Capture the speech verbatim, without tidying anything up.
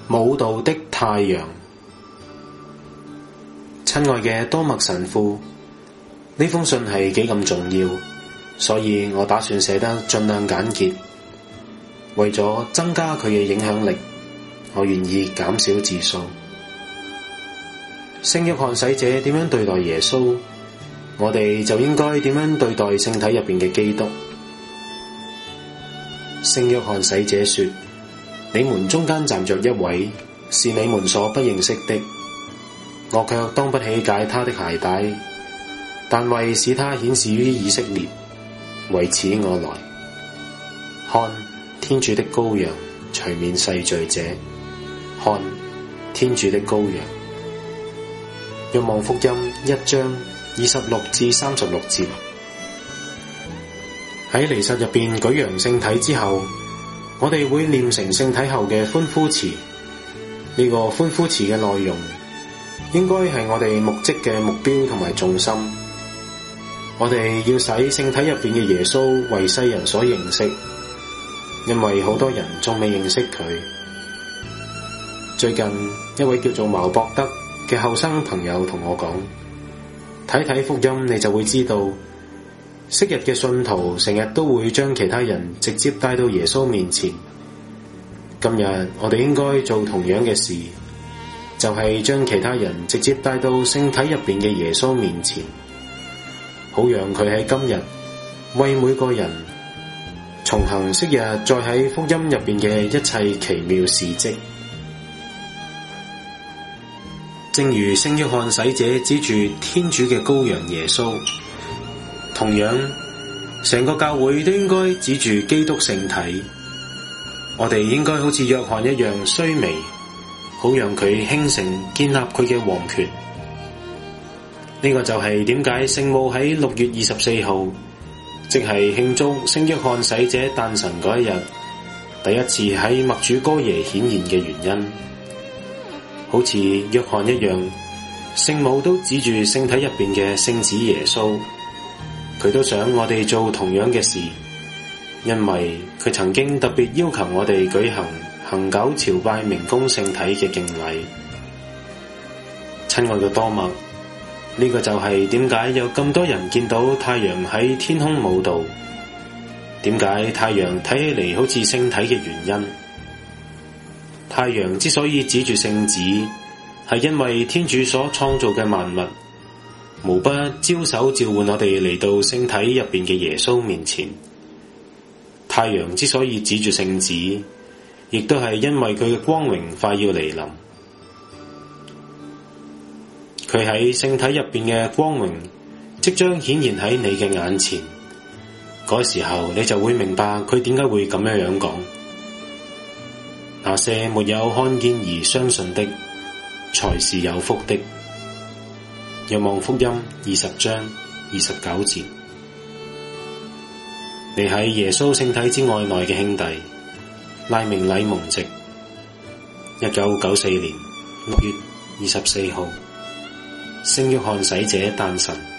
舞蹈的太陽。親愛嘅多默神父，呢封信係幾咁重要，所以我打算寫得盡量簡潔。為咗增加佢嘅影響力，我願意減少字數。聖約翰洗者點樣對待耶穌，我哋就應該點樣對待聖體入邊嘅基督。聖約翰洗者說：你們中間站着一位，是你們所不認識的，我卻當不起解他的鞋帶，但為使他顯示於以色列，為此我來。看，天主的羔羊，除免世罪者。看，天主的羔羊。若望福音一章二十六至三十六節。喺彌撒入邊舉揚聖體之後，我哋會念成聖體後嘅歡呼詞。呢個歡呼詞嘅內容應該係我哋目擊嘅目標同埋重心。我哋要使聖體入邊嘅耶穌為世人所認識，因為好多人仲未認識佢。最近一位叫做茅博德嘅後生朋友同我講，睇睇福音你就會知道，昔日嘅信徒成日都會將其他人直接帶到耶穌面前。今日我哋應該做同樣嘅事，就係將其他人直接帶到聖體入邊嘅耶穌面前，好讓佢喺今日為每個人重行昔日再喺福音入邊嘅一切奇妙事蹟。正如聖約翰洗者指住天主嘅羔羊耶穌，同樣成個教會都應該指住基督聖體。我哋應該好似約翰一樣衰微，好讓佢興盛建立佢嘅王權。呢個就係點解聖母喺六月二十四號，即係慶祝聖約翰洗者誕辰嗰一日，第一次喺默主哥耶顯現嘅原因。好似約翰一樣，聖母都指住聖體入邊嘅聖子耶穌，佢都想我哋做同樣嘅事，因為佢曾經特別要求我哋舉行恆久朝拜明供聖體嘅敬禮。親愛嘅多默，呢個就係點解有咁多人見到太陽喺天空舞蹈，點解太陽睇起嚟好似聖體嘅原因。太陽之所以指住聖子，係因為天主所創造嘅萬物無不招手召喚我哋嚟到聖體入邊嘅耶穌面前。太陽之所以指住聖子，亦都係因為佢嘅光榮快要嚟臨。佢喺聖體入邊嘅光榮即將顯現喺你嘅眼前，嗰時候你就會明白佢點解會咁樣樣講。那些沒有看見而相信的，才是有福的。若望福音二十章二十九節。你喺耶穌聖體之愛內嘅兄弟賴明禮蒙籍，一九九四年六月二十四號，聖約翰洗者誕辰。